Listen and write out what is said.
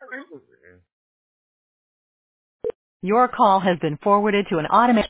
Your call has been forwarded to an automated